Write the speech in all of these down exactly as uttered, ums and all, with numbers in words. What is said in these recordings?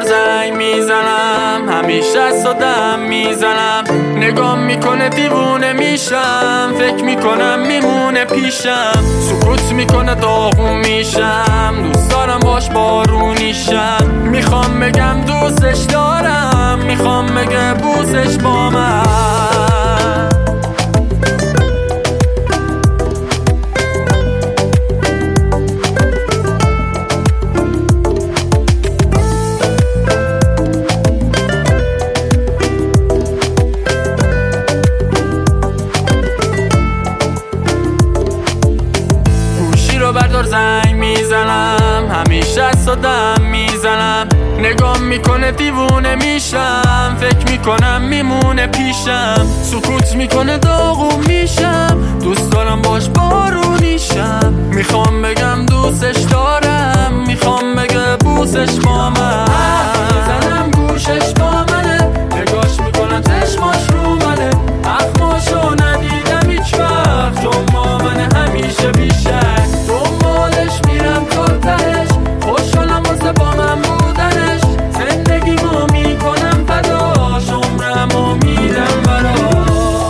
زنگ میزنم، همیشه صدام میزنم، نگام میکنه دیوونه میشم، فکر میکنم میمونه پیشم، سکوت میکنه داغون میشم، دوست دارم باش بارونیشم، میخوام بگم دوستش دارم، میخوام بگه بوسش با من. رو بردار زنگ میزنم، همیشه صدام میزنم، نگام میکنه دیوونه میشم، فکر میکنم میمونه پیشم، سکوت میکنه داغون میشم، دوست دارم باش بارونیشم، میخوام بگم دوستش دارم، میخوام بگه بوسش با من. میزنم گوشش با منه، نگاش میکنم چشماش رو منه، اخماشو ندیدم هیچ وقت، چون با منه همیشه بیشه، دنبالش میرم تا تهش، خوشحالم واسه با من بودنش، زندگیمو میکنم فداش، عمرمو میدم براش.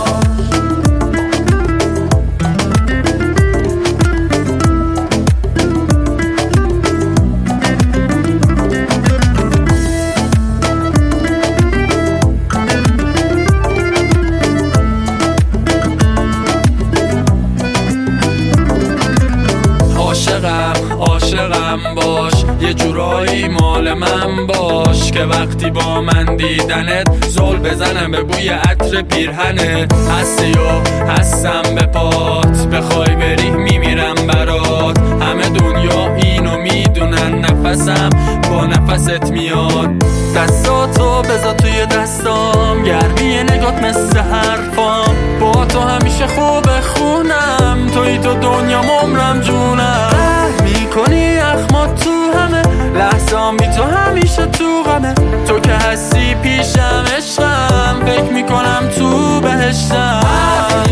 عاشقم عاشقم باش، یه جورایی مال من باش، که وقتی با من دیدنت زل بزنم به بوی عطر پیرهنت، هستی و هستم به پات، بخوای بری میمیرم برات، همه دنیا اینو میدونن، نفسم با نفست میاد، دستاتو بذار توی دستام، گرمی نگات مثل حرفام، با تو همیشه خوبه خونم، توی تو دنیا عمرم جونم، میکنی اخمات تو همه لحظام، بی تو همیشه تو غمه، تو که هستی پیشم عشقم، فکر میکنم تو بهشتم.